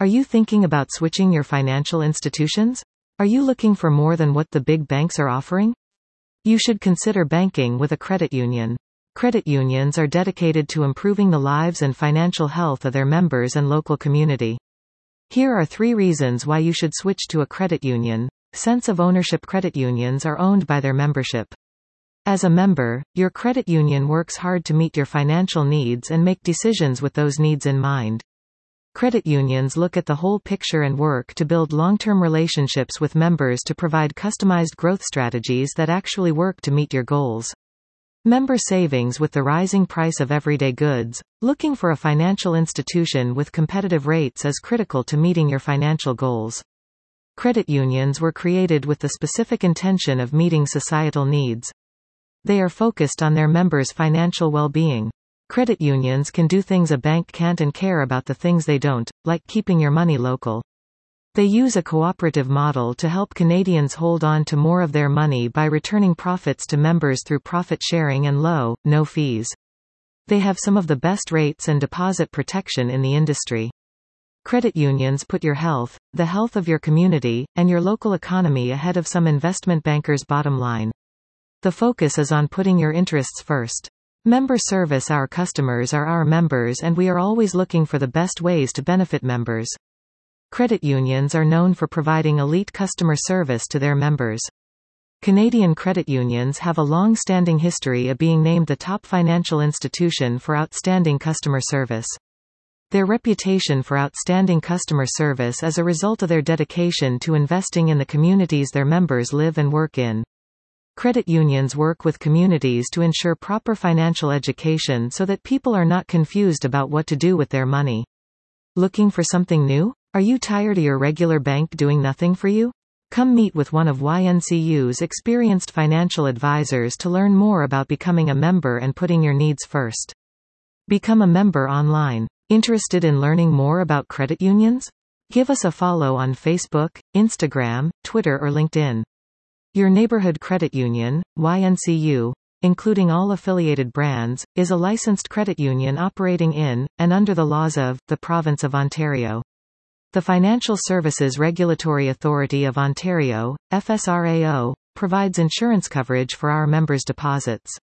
Are you thinking about switching your financial institutions? Are you looking for more than what the big banks are offering? You should consider banking with a credit union. Credit unions are dedicated to improving the lives and financial health of their members and local community. Here are 3 reasons why you should switch to a credit union. Sense of ownership. Credit unions are owned by their membership. As a member, your credit union works hard to meet your financial needs and make decisions with those needs in mind. Credit unions look at the whole picture and work to build long-term relationships with members to provide customized growth strategies that actually work to meet your goals. Member savings. With the rising price of everyday goods, looking for a financial institution with competitive rates is critical to meeting your financial goals. Credit unions were created with the specific intention of meeting societal needs. They are focused on their members' financial well-being. Credit unions can do things a bank can't and care about the things they don't, like keeping your money local. They use a cooperative model to help Canadians hold on to more of their money by returning profits to members through profit sharing and low, no fees. They have some of the best rates and deposit protection in the industry. Credit unions put your health, the health of your community, and your local economy ahead of some investment bankers' bottom line. The focus is on putting your interests first. Member service. Our customers are our members, and we are always looking for the best ways to benefit members. Credit unions are known for providing elite customer service to their members. Canadian credit unions have a long-standing history of being named the top financial institution for outstanding customer service. Their reputation for outstanding customer service is a result of their dedication to investing in the communities their members live and work in. Credit unions work with communities to ensure proper financial education so that people are not confused about what to do with their money. Looking for something new? Are you tired of your regular bank doing nothing for you? Come meet with one of YNCU's experienced financial advisors to learn more about becoming a member and putting your needs first. Become a member online. Interested in learning more about credit unions? Give us a follow on Facebook, Instagram, Twitter or LinkedIn. Your neighborhood credit union, YNCU, including all affiliated brands, is a licensed credit union operating in, and under the laws of, the Province of Ontario. The Financial Services Regulatory Authority of Ontario, FSRAO, provides insurance coverage for our members' deposits.